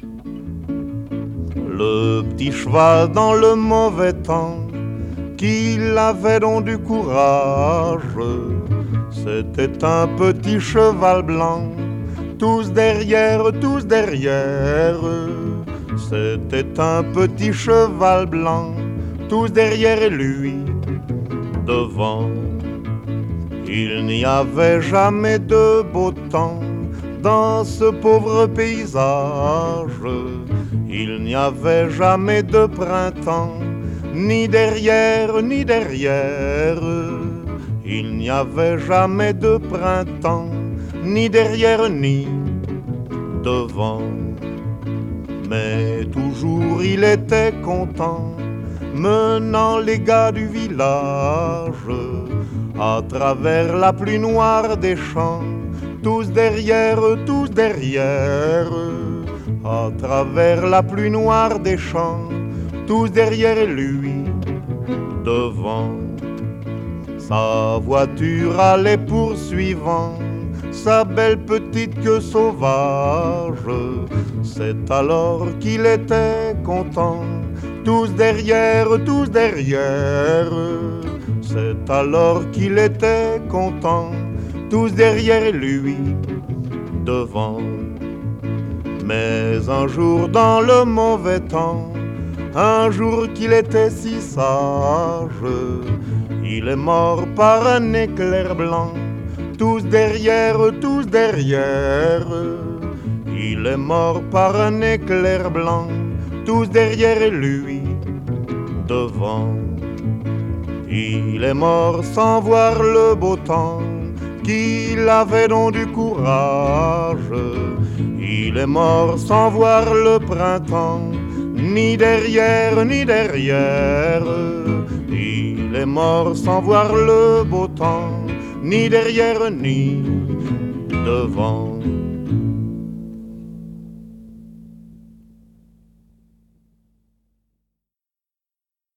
Le petit cheval dans le mauvais temps, qu'il avait donc du courage. C'était un petit cheval blanc, tous derrière, tous derrière. C'était un petit cheval blanc, tous derrière lui, devant. Il n'y avait jamais de beau temps dans ce pauvre paysage. Il n'y avait jamais de printemps, ni derrière, ni derrière. Il n'y avait jamais de printemps, ni derrière, ni devant. Mais toujours il était content, menant les gars du village à travers la pluie noire des champs, tous derrière, tous derrière. À travers la pluie noire des champs, tous derrière lui, devant. Sa voiture allait poursuivant sa belle petite queue sauvage. C'est alors qu'il était content, tous derrière, tous derrière. C'est alors qu'il était content, tous derrière lui, devant. Mais un jour dans le mauvais temps, un jour qu'il était si sage, il est mort par un éclair blanc, tous derrière, tous derrière. Il est mort par un éclair blanc, tous derrière lui, devant. Il est mort sans voir le beau temps, qu'il avait donc du courage. Il est mort sans voir le printemps, ni derrière, ni derrière. Il est mort sans voir le beau temps, ni derrière, ni devant.